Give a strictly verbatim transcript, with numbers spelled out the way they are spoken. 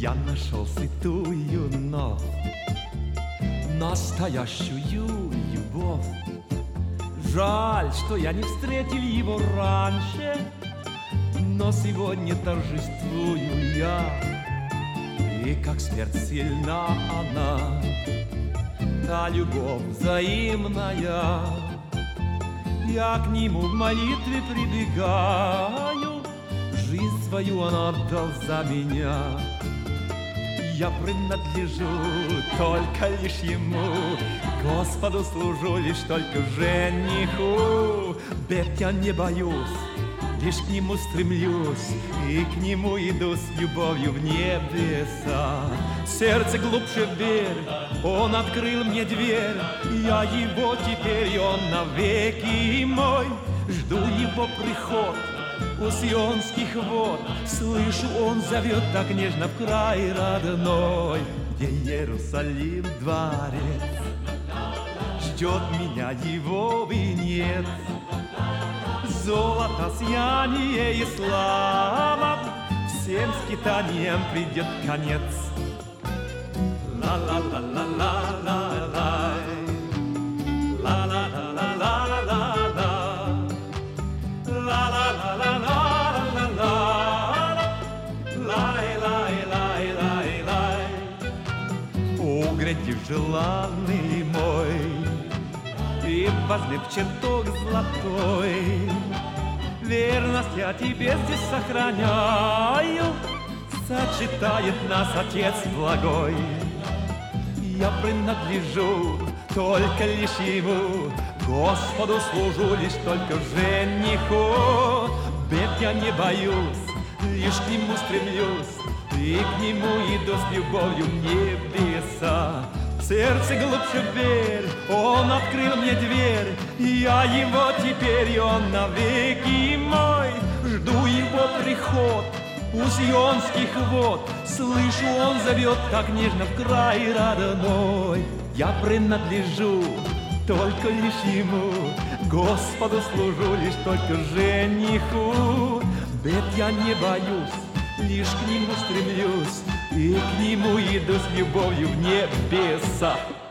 Я нашел святую, но настоящую любовь. Жаль, что я не встретил его раньше, но сегодня торжествую я. И как смерть сильна она, та любовь взаимная. Я к нему в молитве прибегаю, жизнь свою он отдал за меня. Я принадлежу только лишь ему, Господу служу лишь только жениху. Бед я не боюсь, лишь к нему стремлюсь, и к нему иду с любовью в небеса. Сердце глубже верь, он открыл мне дверь, я его теперь, и он навеки мой. Жду его приход у сионских вод, слышу, он зовет так нежно в край родной, где Иерусалим дворец, ждет меня его венец. Золото, сияние и слава, всем скитаниям придет конец. Ла-ла-ла-ла-ла-ла-ла, ла-ла-ла-ла-ла-ла-ла, ла-ла-ла-ла-ла-ла-ла, лай-лай-лай-лай-лай. О, гряди желанный мой, и возле в чертог золотой, верность я тебе здесь сохраняю, сочетает нас Отец благой. Я принадлежу только лишь ему, Господу служу лишь только жениху. Бед я не боюсь, лишь к нему стремлюсь, и к нему иду с любовью в небеса. В сердце глубже верь, он открыл мне дверь, я его теперь, и он навеки мой. Жду его приход у сионских вод, слышу, он зовет так нежно в край родной. Я принадлежу только лишь ему, Господу служу лишь только жениху. Бед я не боюсь, лишь к нему стремлюсь, и к нему иду с любовью в небеса.